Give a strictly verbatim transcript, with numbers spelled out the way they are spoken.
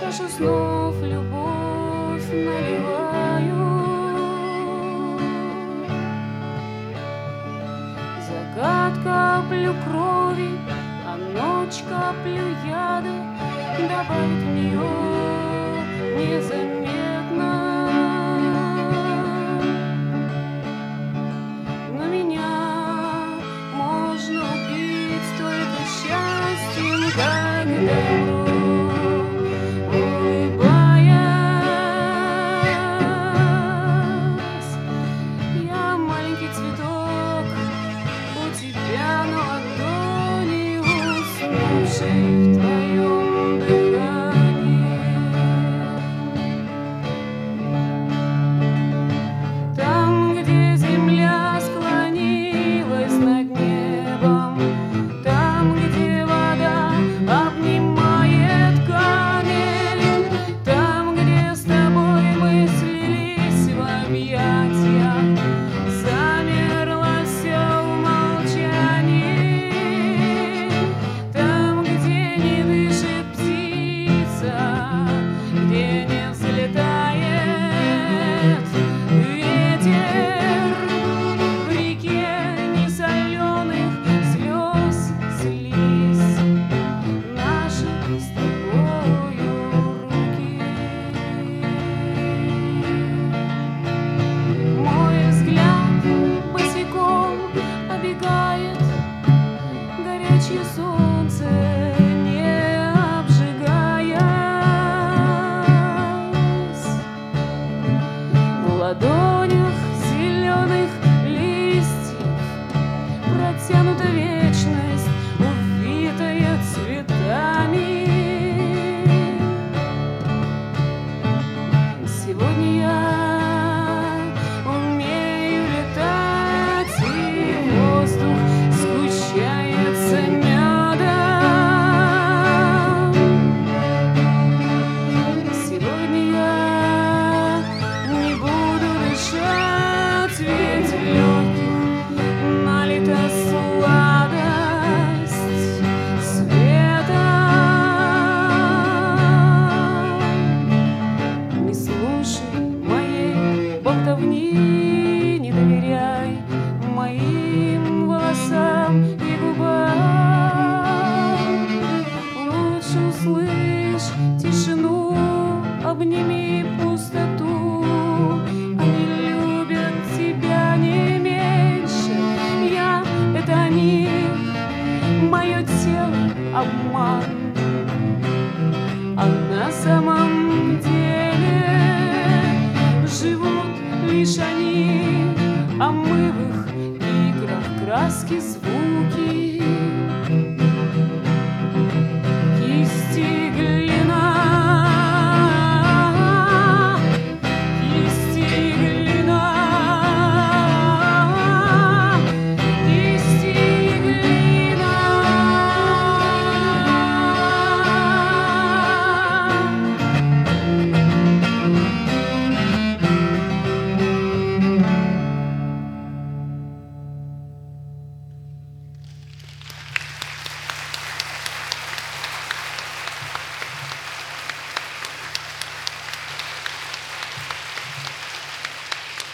чашу снов любовь наливаю. Закат каплю крови, а ночь каплю яда добавит в нее незаметно. Но меня можно убить только счастьем, когда в твоем дыхании. Там, где земля склонилась над небом, там, где вода обнимает камень, там, где с тобой мы слились в объятиях, замерло все в молчании. Где не взлетает ветер, в реке несоленых слез слились наши с тобою руки. Мой взгляд босиком обегает горячее солнце, в ладонях зеленых листьев протянута вечность, увитая цветами. Сегодня я умею летать, и воздух сгущается медом. Сегодня я не буду дышать, ведь в легких налита сладость света. Не слушай моей болтовни, не доверяй моим волосам и губам. Лучше услышь тишину, обними пустоту. Они любят тебя не меньше, я — это они, мое тело — обман. А на самом деле живут лишь они, а мы в их играх краски звуки.